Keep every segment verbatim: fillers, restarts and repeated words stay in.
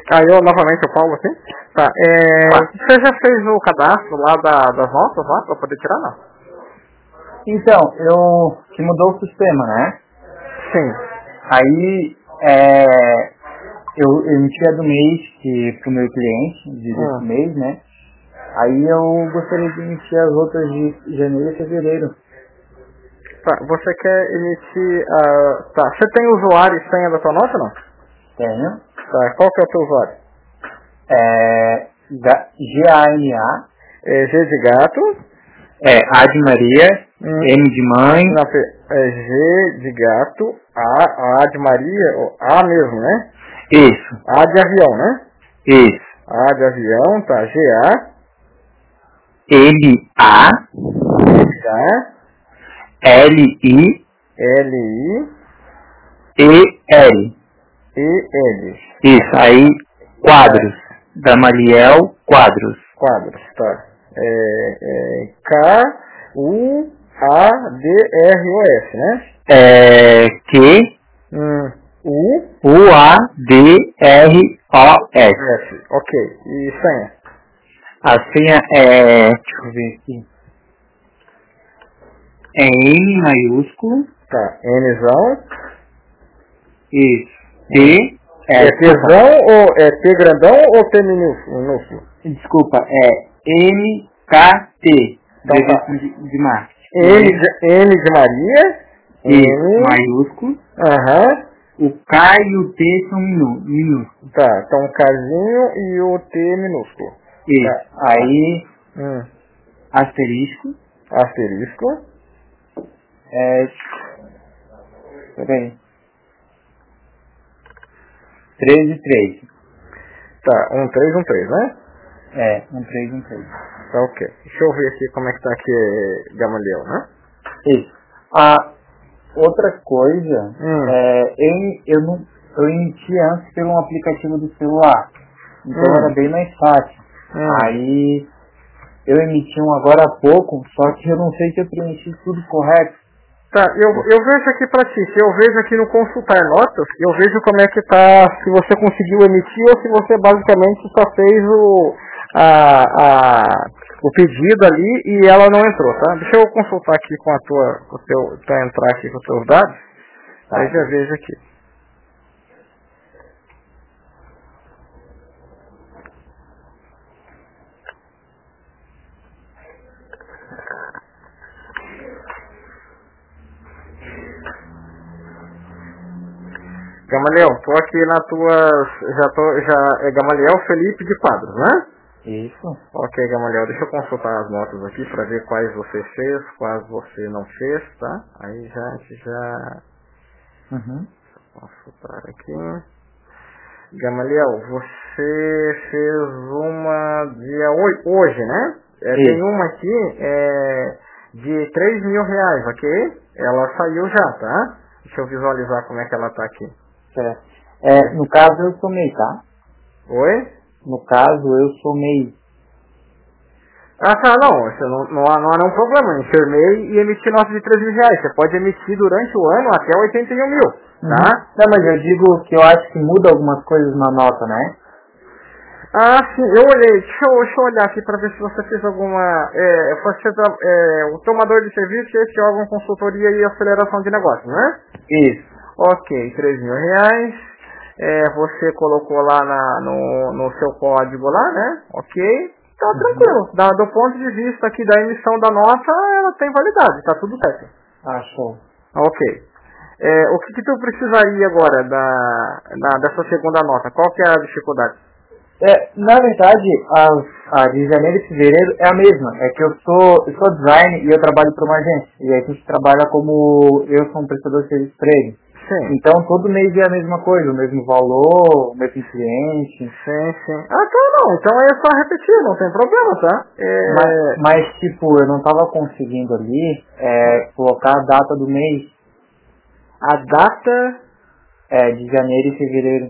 Caiu novamente o Paulo aqui. Tá, é, você já fez o cadastro lá da, das notas lá pra poder tirar, não? Então, eu que mudou o sistema, né? Sim. Aí é, eu, eu emitia do mês que pro meu cliente, de desse Hum. mês, né? Aí eu gostaria de emitir as outras de janeiro e fevereiro. Tá, você quer emitir a... Tá, você tem usuário e senha da tua nota, não? Tenho. Tá, qual que é o teu usuário? É, G A N A. É G de gato. É A de Maria. Hum. M de mãe. Não, é G de gato. A, A de Maria. A mesmo, né? Isso. A de avião, né? Isso. A de avião, tá. G A. L A. L A. L I. L I. E L. E L. Isso, aí quadros. Gamaliel Quadros. Quadros, tá. É, é K U A D R O S, né? É Q Hum, U U A D R O S. S. Ok. E senha? A senha é, deixa eu ver aqui, é M maiúsculo. Tá. Nzão. Isso. T. É, É, Tzão ou é T grandão ou T minúsculo? minúsculo? desculpa, é M K T. Então tá. De, de marketing. N de, N de Maria. Isso, N. maiúsculo. Aham. O K e o T são minú- minúsculos. Tá. Então o Kzinho e o T minúsculo. Isso. Tá. Aí, Hum. asterisco. Asterisco. É, peraí. treze, três. Tá. Um três, um três, né? É, um três, um três. Tá, ok. Deixa eu ver aqui como é que tá aqui Gamaliel, né? Isso. A outra coisa, Hum. é, eu, eu, não, eu emiti antes pelo um aplicativo do celular. Então Hum. era bem mais fácil. Hum. Aí eu emiti um agora há pouco, só que eu não sei se eu preenchi tudo correto. Tá, eu, eu vejo aqui pra ti, se eu vejo aqui no consultar notas, eu vejo como é que tá, se você conseguiu emitir ou se você basicamente só fez o, a, a, o pedido ali e ela não entrou, tá? Deixa eu consultar aqui com a tua, com o teu, pra entrar aqui com os teus dados, Tá. aí já vejo aqui. Gamaliel, tô aqui na tua, já tô, já, é Gamaliel Felipe de Quadros, né? Isso. Ok, Gamaliel, deixa eu consultar as notas aqui para ver quais você fez, quais você não fez, tá? Aí já, a gente já... Uhum. Consultar aqui. Gamaliel, você fez uma dia hoje, hoje né? É, tem uma aqui é, de três mil reais, ok? Ela saiu já, tá? Deixa eu visualizar como é que ela tá aqui. Certo. É, no caso eu somei, tá? Oi? No caso eu somei. Ah, tá, não, você não, não, há, não há nenhum problema. Enfermei e emiti nota de três mil reais. Você pode emitir durante o ano até oitenta e um mil, tá? Uhum. Não, mas eu digo que eu acho que muda algumas coisas na nota, né? Ah, sim, eu olhei. Deixa eu, deixa eu olhar aqui para ver se você fez alguma... É, você, tra- é, o tomador de serviço e esse órgão consultoria e aceleração de negócios, né? Isso. Ok, três mil reais. É, você colocou lá na, no, no seu código lá, né? Ok. Tá Uhum. tranquilo. Da, do ponto de vista aqui da emissão da nota, ela tem validade, tá tudo certo. Achou. Ok. É, o que, que tu precisaria agora da, da, dessa segunda nota? Qual que é a dificuldade? É, na verdade, a, a de janeiro e fevereiro é a mesma. É que eu sou, eu sou design e eu trabalho para uma agência. E aí a gente trabalha como eu sou um prestador de serviço para ele. Sim. Então todo mês é a mesma coisa, o mesmo valor, o mesmo cliente. Sim, sim. Ah, então não. Então é só repetir, não tem problema, tá? É... Mas, mas tipo, eu não tava conseguindo ali é, colocar a data do mês. A data... É, de janeiro e fevereiro.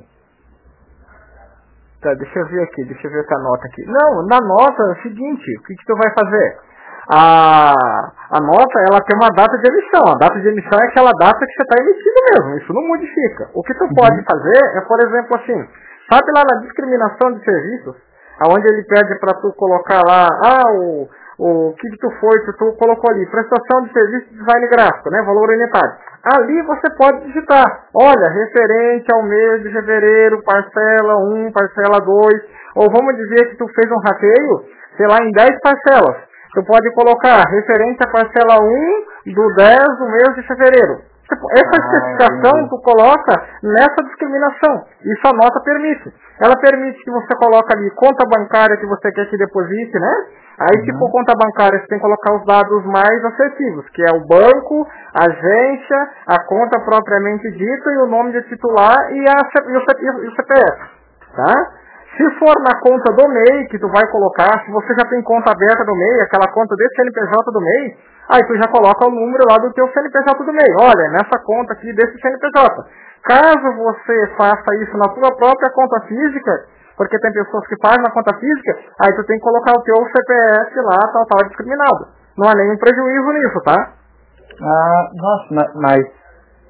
Tá, deixa eu ver aqui, deixa eu ver outra nota aqui. Não, na nota é o seguinte, o que, que tu vai fazer? a, a nota, ela tem uma data de emissão. A data de emissão é aquela data que você está emitindo mesmo. Isso não modifica. O que tu uhum. pode fazer é, por exemplo, assim, sabe lá na discriminação de serviços, aonde ele pede para tu colocar lá, ah, o, o que que tu foi, que tu colocou ali, prestação de serviço de design gráfico, né, valor unitário. Ali você pode digitar, olha, referente ao mês de fevereiro, parcela um, parcela dois, ou vamos dizer que tu fez um rateio, sei lá, em dez parcelas. Tu pode colocar referente à parcela um do dez do mês de fevereiro. Essa especificação ah, tu coloca nessa discriminação. Isso a nota permite. Ela permite que você coloque ali conta bancária que você quer que deposite, né? Aí, uhum. se for conta bancária, você tem que colocar os dados mais assertivos, que é o banco, a agência, a conta propriamente dita e o nome de titular e, a, e, o, e o C P F, tá? Se for na conta do M E I que tu vai colocar, se você já tem conta aberta do M E I, aquela conta desse C N P J do M E I, aí tu já coloca o número lá do teu C N P J do M E I. Olha, nessa conta aqui desse C N P J. Caso você faça isso na tua própria conta física, porque tem pessoas que fazem na conta física, aí tu tem que colocar o teu C P F lá, tal, tal, discriminado. Não há nenhum prejuízo nisso, tá? Ah, nossa, mas...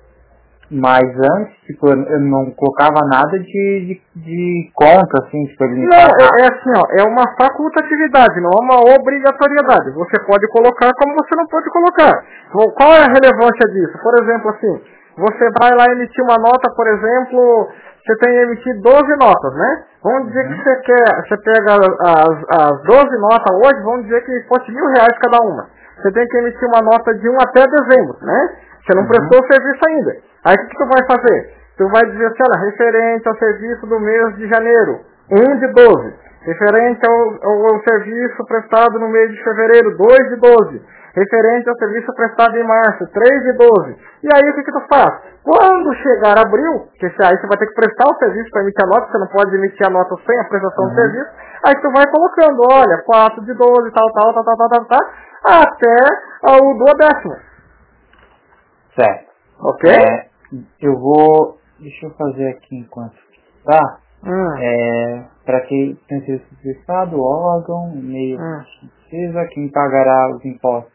Mas antes, tipo, eu não colocava nada de, de, de conta, assim, tipo, ele Não, é, é assim, ó, é uma facultatividade, não é uma obrigatoriedade. Você pode colocar como você não pode colocar. Qual é a relevância disso? Por exemplo, assim, você vai lá emitir uma nota, por exemplo, você tem que emitir doze notas, né? Vamos dizer uhum. que você quer, você pega as, as doze notas hoje, vamos dizer que fosse mil reais cada uma. Você tem que emitir uma nota de um até dezembro, né? Você não uhum. prestou o serviço ainda. Aí o que, que tu vai fazer? Tu vai dizer assim, olha, referente ao serviço do mês de janeiro, um de doze. Referente ao, ao, ao serviço prestado no mês de fevereiro, dois de doze. Referente ao serviço prestado em março, três de doze. E aí o que, que tu faz? Quando chegar abril, que aí você vai ter que prestar o serviço para emitir a nota, você não pode emitir a nota sem a prestação uhum. do serviço, aí tu vai colocando, olha, quatro de doze, tal, tal, tal, tal, tal, tal, tal, até o do décimo. Certo. Ok? É, eu vou... Deixa eu fazer aqui enquanto tá. Hum. É, para quem tem sido registrado, órgão, e-mail hum. precisa, quem pagará os impostos.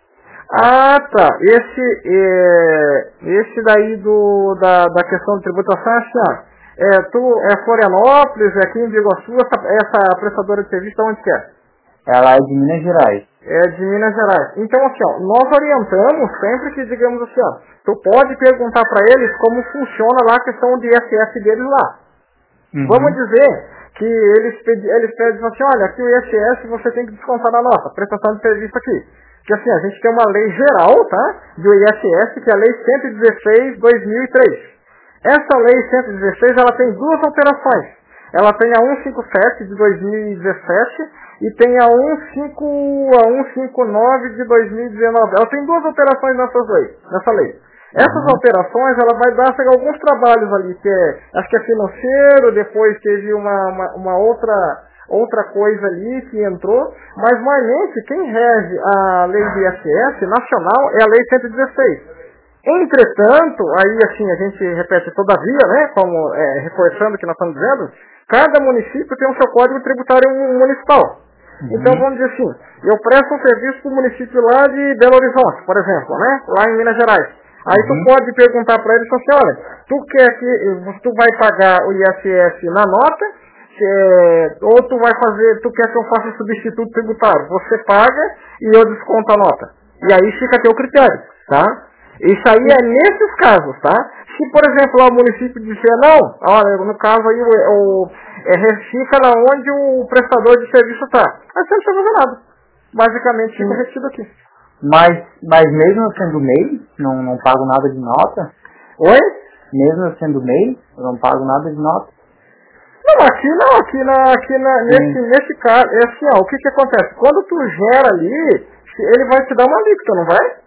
Ah, tá. Esse, é, esse daí do, da, da questão de tributação é assim, ó. É, tu, é Florianópolis, é aqui em Biguaçu, essa, essa prestadora de serviço, onde que é? Ela é de Minas Gerais. É de Minas Gerais. Então, assim, ó, nós orientamos sempre que, digamos assim, ó, tu pode perguntar para eles como funciona lá a questão de I S S deles lá. Uhum. Vamos dizer que eles, pedi, eles pedem assim, olha, aqui o I S S você tem que descontar na nossa prestação de serviço aqui. Porque assim, a gente tem uma lei geral, tá, do I S S, que é a lei cento e dezesseis de dois mil e três. Essa lei cento e dezesseis, ela tem duas alterações. Ela tem a cento e cinquenta e sete de dois mil e dezessete e tem a cento e cinquenta e nove de dois mil e dezenove. Ela tem duas alterações nessas leis, nessa lei. Essas uhum. alterações, ela vai dar assim, alguns trabalhos ali, que é, acho que é financeiro, depois teve uma, uma, uma outra, outra coisa ali que entrou, mas normalmente quem rege a lei do I S S nacional é a lei cento e dezesseis. Entretanto, aí assim, a gente repete todavia, né, como é, reforçando o que nós estamos dizendo, cada município tem o seu código tributário municipal. Uhum. Então, vamos dizer assim, eu presto um serviço para o município lá de Belo Horizonte, por exemplo, né, lá em Minas Gerais. Aí uhum. tu pode perguntar para eles assim, olha, tu quer que tu vai pagar o I S S na nota, é, ou tu vai fazer, tu quer que eu faça substituto tributário, você paga e eu desconto a nota. E aí fica a teu critério, tá? Isso aí é nesses casos, tá? Se, por exemplo, o município disser, não, olha, no caso aí, o, o, é, fica lá onde o prestador de serviço está. Aí você não precisa fazer nada. Basicamente, fica retido aqui. Mas, mas mesmo sendo M E I, não, não pago nada de nota? Oi? Mesmo sendo M E I, eu não pago nada de nota? Não, aqui não, aqui, na, aqui na, nesse, nesse caso, é assim, ó, o que que acontece? Quando tu gera ali, ele vai te dar uma alíquota, não vai?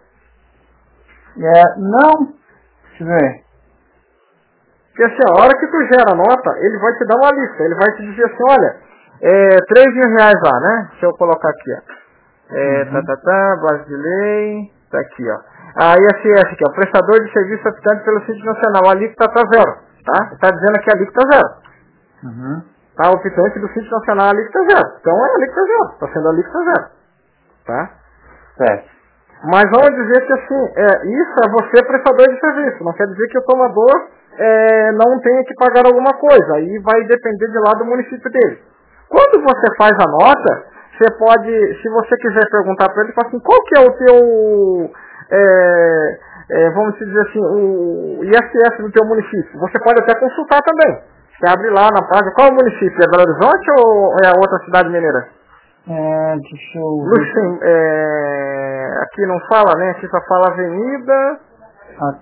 É, não, deixa eu ver. Porque assim, a hora que tu gera a nota, ele vai te dar uma lista, ele vai te dizer assim, olha, é, três mil reais lá, né? Deixa eu colocar aqui, ó. É, uhum. tá, tá, tá, base de lei, tá aqui, ó. A I S S aqui, ó, prestador de serviço optante pelo Sítio Nacional, a alíquota tá zero, tá? Tá dizendo aqui a alíquota zero. Uhum. Tá, o optante do Sítio Nacional, a alíquota zero. Então é a alíquota zero, tá sendo a alíquota zero, tá? Certo. Mas vamos dizer que assim, é, isso é você prestador de serviço, não quer dizer que o tomador é, não tenha que pagar alguma coisa, aí vai depender de lá do município dele. Quando você faz a nota, você pode, se você quiser perguntar para ele, fala assim, qual que é o teu, é, é, vamos dizer assim, o I S S do teu município? Você pode até consultar também. Você abre lá na página, qual é o município? É Belo Horizonte ou é a outra cidade mineira? É, deixa eu... Luxem, é, aqui não fala, né? Aqui só fala avenida. Ah.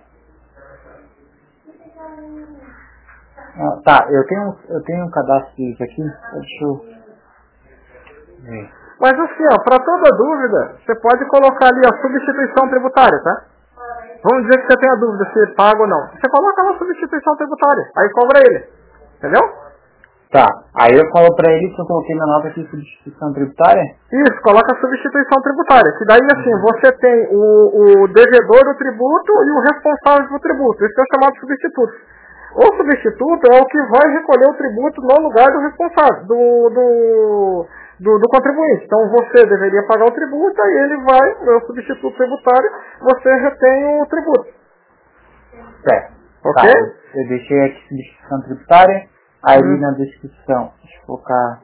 Ah, tá, eu tenho, eu tenho um cadastro disso aqui, deixa eu ver. Mas assim, ó, para toda dúvida, você pode colocar ali a substituição tributária, tá? Vamos dizer que você tem a dúvida se paga ou não. Você coloca lá a substituição tributária, aí cobra ele, entendeu? Tá, aí eu falo pra ele que eu coloquei na nota aqui substituição tributária? Isso, coloca a substituição tributária, que daí assim, uhum. você tem o, o devedor do tributo e o responsável do tributo, esse é o chamado substituto. O substituto é o que vai recolher o tributo no lugar do responsável, do, do, do, do contribuinte. Então você deveria pagar o tributo, aí ele vai, o substituto tributário, você retém o tributo. Certo. Ok? Tá, eu deixei aqui substituição tributária, aí hum. na descrição, deixa eu colocar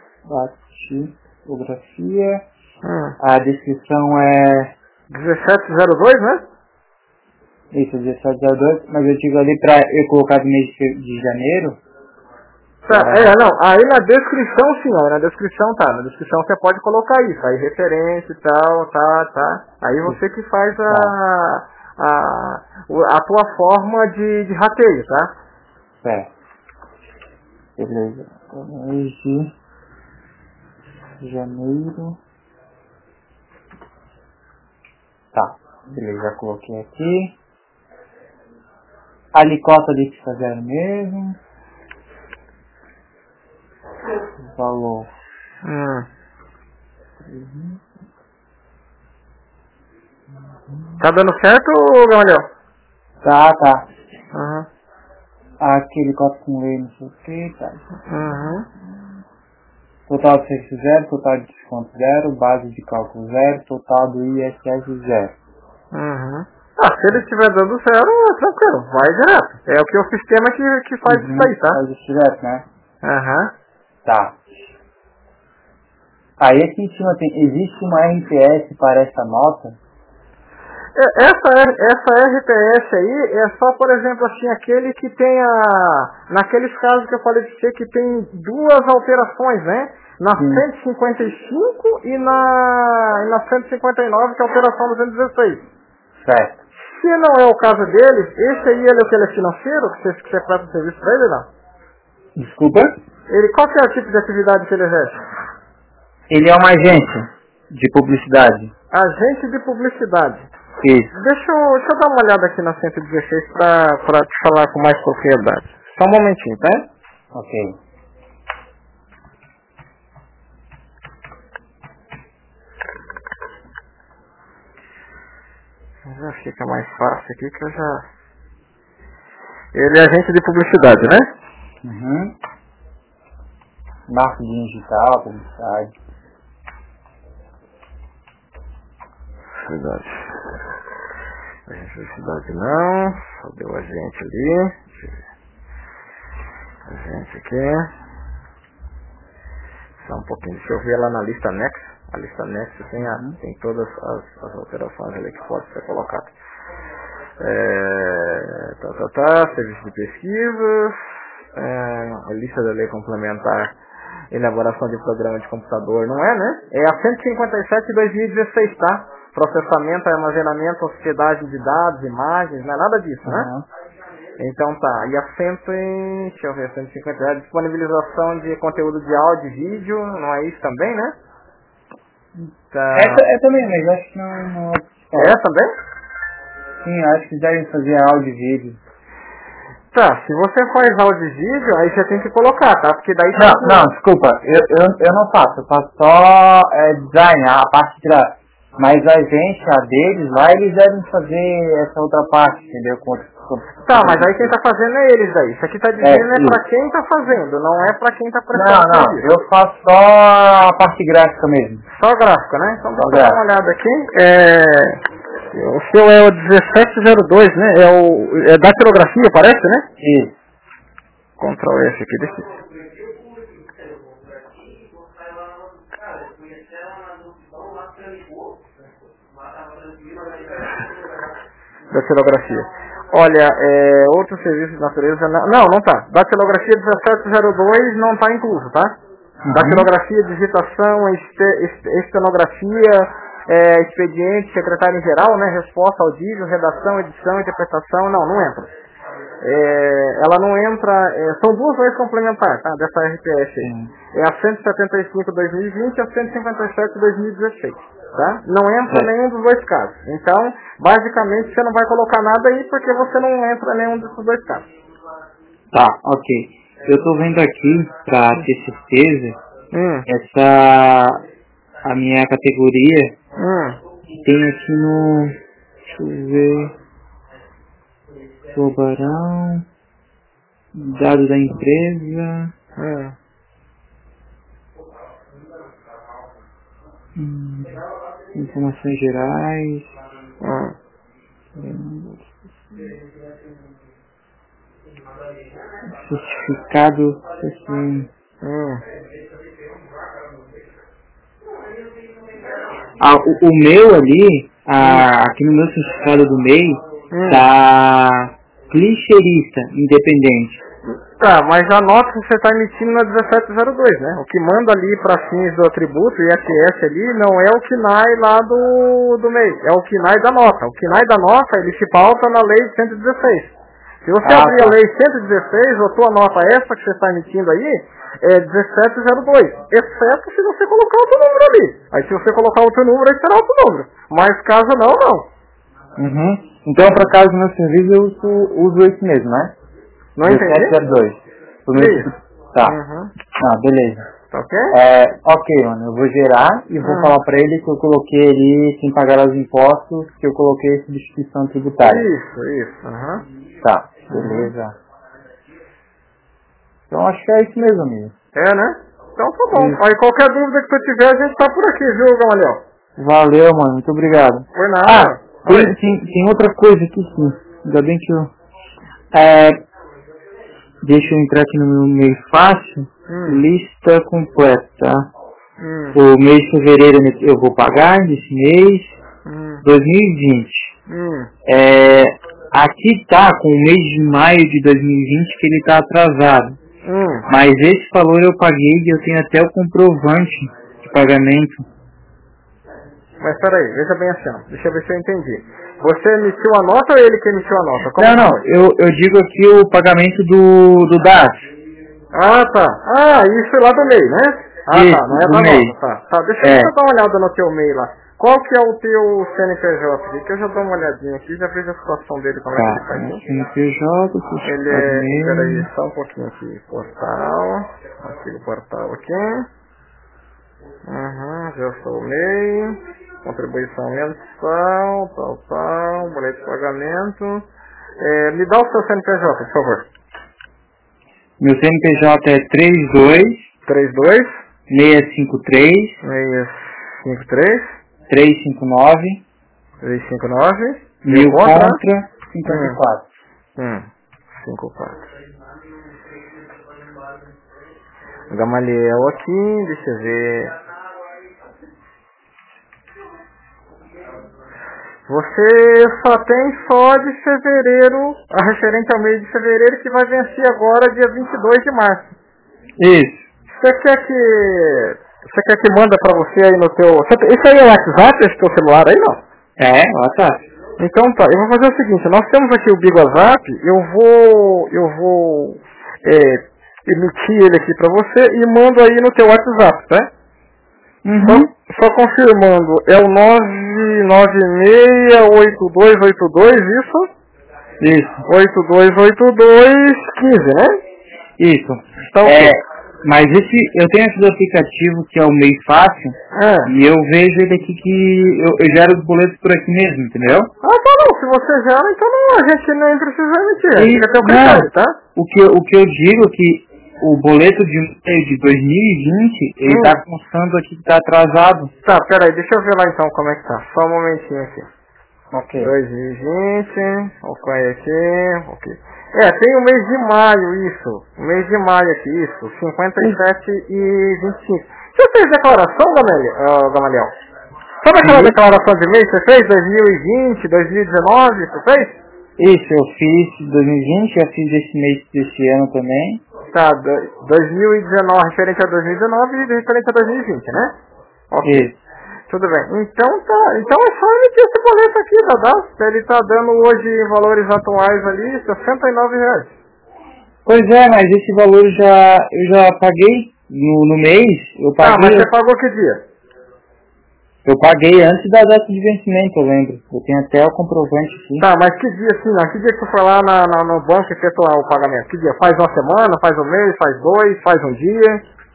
tipografia, hum. a descrição é... dezessete zero dois, né? Isso, dezessete zero dois, mas eu digo ali pra eu colocar do mês de janeiro. Tá, é, não, aí na descrição sim, aí na descrição tá, na descrição você pode colocar isso, aí referência e tal, tá, tá, aí você que faz a, tá. a, a tua forma de, de rateio, tá? É. Beleza, mês de janeiro. Tá, beleza, já coloquei aqui. Alicota de que fazer mesmo. Valor. Hum. Uhum. Tá dando certo, Gamaliel? Tá, tá. Uhum. Aquele cota com lei, não sei o que, tá. Uhum. Total de serviço zero, total de desconto zero, base de cálculo zero, total do I S S zero. Uhum. Ah, se ele estiver dando zero, é tranquilo, vai direto. É o que o sistema que, que faz uhum, isso aí, tá? Faz isso direto, né? Aham. Uhum. Tá. Aí aqui em cima tem, existe uma R P S para essa nota? Essa, essa R P S aí é só, por exemplo, assim, aquele que tem a... Naqueles casos que eu falei de você que tem duas alterações, né? Na Sim. cento e cinquenta e cinco e na, e na cento e cinquenta e nove, que é a alteração duzentos e dezesseis. Certo. Se não é o caso dele, esse aí ele é o que ele é financeiro, que você, que você presta serviço para ele, não? Desculpa? Ele, qual que é o tipo de atividade que ele exerce? Ele é um agente de publicidade. Agente de publicidade. Isso. Deixa eu, deixa eu dar uma olhada aqui na cento e dezesseis para pra te falar com mais propriedade. Só um momentinho, tá? Ok. Já fica mais fácil aqui que eu já... Ele é agente de publicidade, né? Uhum. Marketing digital, publicidade. Publicidade. Agente de publicidade não. Só deu agente ali. Agente aqui. Só um pouquinho. Deixa eu ver lá na lista Next. A lista Next tem, a, tem todas as, as alterações ali que podem ser colocadas. É, tá, tá, tá, serviço de pesquisa, é, a lista da lei complementar, elaboração de programa de computador, não é, né? É a cento e cinquenta e sete de dois mil e dezesseis, tá? Processamento, armazenamento, hospedagem de dados, imagens, não é nada disso, né? Uhum. Então tá, e a cento, deixa eu ver, cento e cinquenta, a disponibilização de conteúdo de áudio e vídeo, não é isso também, né? Tá. Essa é também, mas acho que não... não é também? Sim, acho que devem fazer áudio e vídeo. Tá, se você faz áudio e vídeo, aí você tem que colocar, tá? Porque daí... Não, não, desculpa, eu, eu, eu não faço, eu faço só é, design, a parte da Mas a agência deles lá, eles devem fazer essa outra parte, entendeu? Com, com... Tá, mas aí quem tá fazendo é eles daí. Isso aqui tá dizendo é, é pra quem tá fazendo, não é pra quem tá prestando. Não, não, eu faço só a parte gráfica mesmo. Só gráfica, né? Então vamos dar uma olhada aqui. É... O seu é o dezessete zero dois, né? É o é datilografia, parece, né? Isso. Ctrl F aqui, deixa eu... Datilografia. Olha, é, outro serviço de natureza... Não, não, não tá. Datilografia dezessete zero dois não tá incluso, tá? Uhum. Datilografia, digitação, este, este, estenografia, é, expediente, secretário em geral, né? Resposta, audível, redação, edição, interpretação, não, não entra. É, ela não entra... É, são duas leis complementares, tá? Dessa R P F aí. Uhum. É a cento e setenta e cinco de dois mil e vinte e a cento e cinquenta e sete de dois mil e dezesseis. Tá? Não entra é. nenhum dos dois casos. Então, basicamente, você não vai colocar nada aí porque você não entra em nenhum desses dois casos. Tá, ok. Eu tô vendo aqui, pra ter certeza, hum. essa... a minha categoria hum. que tem aqui no... deixa eu ver... Tubarão... dados da empresa... Hum. Hum, informações gerais. Hum. Certificado. Assim. Hum. Ah, o, o meu ali, ah, aqui no meu certificado do M E I, hum. tá clicheirista independente. Tá, mas a nota que você está emitindo na dezessete zero dois, né? O que manda ali para fins do atributo, I F S ali, não é o K N A I lá do, do M E I, é o K N A I da nota. O K N A I da nota, ele se pauta na lei cento e dezesseis. Se você ah, abrir tá. a lei cento e dezesseis, a tua nota essa que você está emitindo aí, é dezessete zero dois, exceto se você colocar outro número ali. Aí se você colocar outro número, aí será outro número. Mas caso não, não. Uhum. Então, por acaso, no meu serviço, eu uso, uso esse mesmo, né? Não entendi? dezessete zero dois. Isso. Tá. Uhum. Ah, beleza. Tá ok? É, ok, mano. Eu vou gerar e vou uhum. falar pra ele que eu coloquei ali, sem pagar os impostos, que eu coloquei substituição tributária. Isso, isso. Uhum. Tá, beleza. Uhum. Então acho que é isso mesmo, amigo. É, né? Então tá bom. Isso. Aí qualquer dúvida que tu tiver, a gente tá por aqui, viu, Gamaliel? Valeu, mano. Muito obrigado. Por nada. Ah, tem, tem, tem outra coisa aqui, sim. Ainda bem que eu... É... Deixa eu entrar aqui no meu e-mail fácil. Hum. Lista completa. Hum. O mês de fevereiro eu vou pagar desse mês. Hum. dois mil e vinte. Hum. É, aqui tá com o mês de maio de dois mil e vinte que ele tá atrasado. Hum. Mas esse valor eu paguei e eu tenho até o comprovante de pagamento. Mas peraí, veja bem assim, ó. Deixa eu ver se eu entendi. Você emitiu a nota ou ele que emitiu a nota? Como não, não, eu, eu digo aqui o pagamento do, do D A S. Ah, tá. Ah, isso é lá do M E I, né? Ah, isso, tá, não é da M E I. nota, tá. Tá, deixa é. eu dar uma olhada no teu M E I lá. Qual que é o teu C N P J aqui? Que eu já dou uma olhadinha aqui, já vejo a situação dele, como tá, é que ele faz. C N P J, ele é, peraí, só um pouquinho aqui, portal, aqui o portal aqui. Uhum, já sou o M E I. Contribuição mensal, tal, tal, boleto de pagamento. É, me dá o seu C N P J, por favor. Meu C N P J é trinta e dois, trinta e dois, seiscentos e cinquenta e três, seiscentos e cinquenta e três, trezentos e cinquenta e nove, trezentos e cinquenta e nove, mil contra, cinquenta e quatro. Hum, cinquenta e quatro. Gamaliel aqui, deixa eu ver. Você só tem só de fevereiro, a referente ao mês de fevereiro, que vai vencer agora dia vinte e dois de março. Isso. Você quer que você quer que manda pra você aí no teu... Isso aí é o WhatsApp, esse teu celular aí, não? É, WhatsApp. Então tá, eu vou fazer o seguinte, nós temos aqui o Big WhatsApp, eu vou, eu vou é, emitir ele aqui pra você e mando aí no teu WhatsApp, tá? Uhum. Só, só confirmando, é o nove nove seis oito dois oito dois, isso? Isso. oito dois oito dois um cinco, né? Isso. Então, é, Mas esse, eu tenho esse aplicativo que é o Meio Fácil, é. e eu vejo ele aqui que eu, eu gero os boletos por aqui mesmo, entendeu? Ah, tá não, se você gera, então não, a gente nem precisa emitir, E, fica até o critério, tá? O que, o que eu digo é que o boleto de, de dois mil e vinte, ele hum. tá constando aqui que tá atrasado. Tá, peraí, deixa eu ver lá então como é que tá, só um momentinho aqui. Ok. dois mil e vinte, ok aqui, ok. É, tem o mês de maio, isso. O mês de maio aqui, isso. cinquenta e sete e vinte e cinco. Você fez declaração, Gamaliel? Uh, Gamaliel? Sabe aquela Sim. declaração de mês que você fez? dois mil e vinte, dois mil e dezenove, você fez? Isso, eu fiz dois mil e vinte, eu fiz esse mês desse ano também. Tá, dois mil e dezenove referente a dois mil e dezenove e referente a dois mil e vinte, né? Ok. Isso. Tudo bem. Então tá. Então é só emitir esse boleto aqui, Dadá. Ele tá dando hoje valores atuais ali, sessenta e nove reais. Pois é, mas esse valor já, eu já paguei no, no mês. Eu paguei. Ah, mas você pagou que dia? Eu paguei antes da data de vencimento, eu lembro. Eu tenho até o comprovante aqui. Tá, mas que dia assim, não? Que dia que você foi lá na, na, no banco e efetuar o pagamento? Que dia? Faz uma semana, faz um mês, faz dois, faz um dia?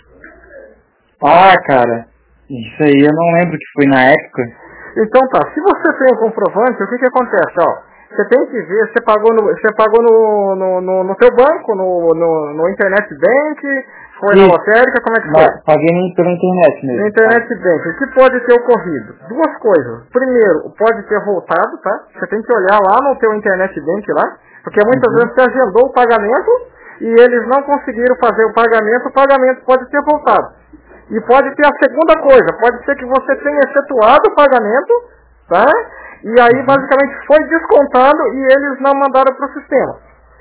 Ah, cara. Isso aí eu não lembro que foi na época. Então tá, se você tem o comprovante, o que que acontece, ó? Você tem que ver, você pagou no, você pagou no, no, no, no teu banco, no, no, no Internet Bank, foi Isso. na lotérica, como é que não, foi? Paguei pela internet mesmo. No Internet tá? Bank, o que pode ter ocorrido? Duas coisas. Primeiro, pode ter voltado, tá? Você tem que olhar lá no teu Internet Bank lá, porque muitas uhum. vezes você agendou o pagamento e eles não conseguiram fazer o pagamento, o pagamento pode ter voltado. E pode ter a segunda coisa, pode ser que você tenha efetuado o pagamento, tá? E aí basicamente foi descontado e eles não mandaram para o sistema.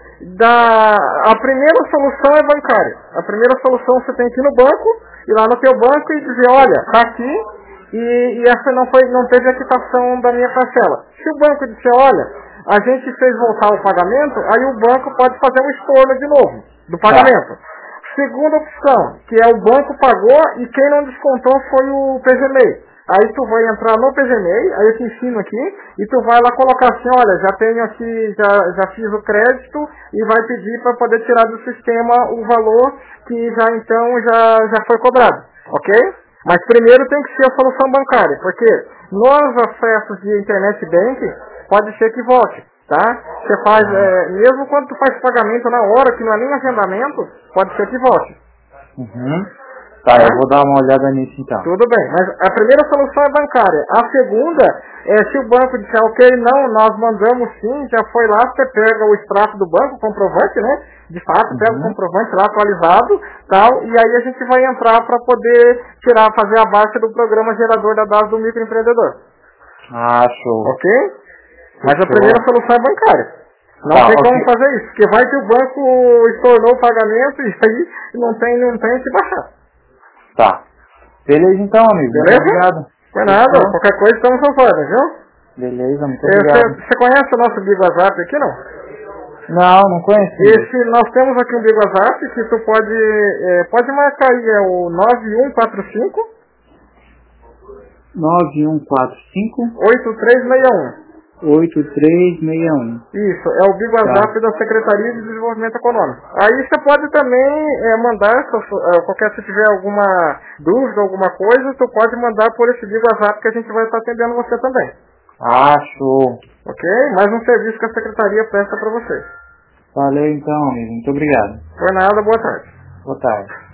Da, a primeira solução é bancária. A primeira solução você tem que ir no banco, ir lá no teu banco e dizer, olha, tá aqui e, e essa não, foi, não teve a quitação da minha parcela. Se o banco disser, olha, a gente fez voltar o pagamento, aí o banco pode fazer um estorno de novo do pagamento. Ah. Segunda opção, que é o banco pagou e quem não descontou foi o P G M E. Aí tu vai entrar no P G M E, aí eu te ensino aqui, e tu vai lá colocar assim, olha, já tenho aqui, já, já fiz o crédito, e vai pedir para poder tirar do sistema o valor que já então já, já foi cobrado, ok? Mas primeiro tem que ser a solução bancária, porque nos acessos de Internet Bank, pode ser que volte. Tá? Você faz, é, mesmo quando tu faz pagamento na hora, que não é nem agendamento, pode ser que volte. Uhum. Tá, tá, eu vou dar uma olhada nisso então. Tudo bem, mas a primeira solução é bancária. A segunda é se o banco disser, ok, não, nós mandamos sim, já foi lá, você pega o extrato do banco, o comprovante, né? De fato, uhum. pega o comprovante lá atualizado, tal, e aí a gente vai entrar para poder tirar, fazer a baixa do programa gerador da base do microempreendedor. Ah, show. Ok? Mas a primeira solução é bancária. Não tá, tem okay. como fazer isso, porque vai que o banco estornou o pagamento e aí não tem, não tem que baixar. Tá. Beleza então, amigo. Beleza? Muito obrigado. Por nada, então, qualquer coisa estamos ao fora, viu? Beleza, muito obrigado. Você conhece o nosso Big WhatsApp aqui, não? Não, não conheço. Esse, nós temos aqui um Big WhatsApp que tu pode, é, pode marcar aí, é o nove um quatro cinco nove um quatro cinco oito três seis um. oito três seis um. Isso, é o Big WhatsApp tá. da Secretaria de Desenvolvimento Econômico. Aí você pode também é, mandar, se, qualquer se tiver alguma dúvida, alguma coisa, você pode mandar por esse Big WhatsApp que a gente vai estar atendendo você também. Ah, show. Ok? Mais um serviço que a Secretaria presta para vocês. Valeu então, amigo. Muito obrigado. Por nada, boa tarde. Boa tarde.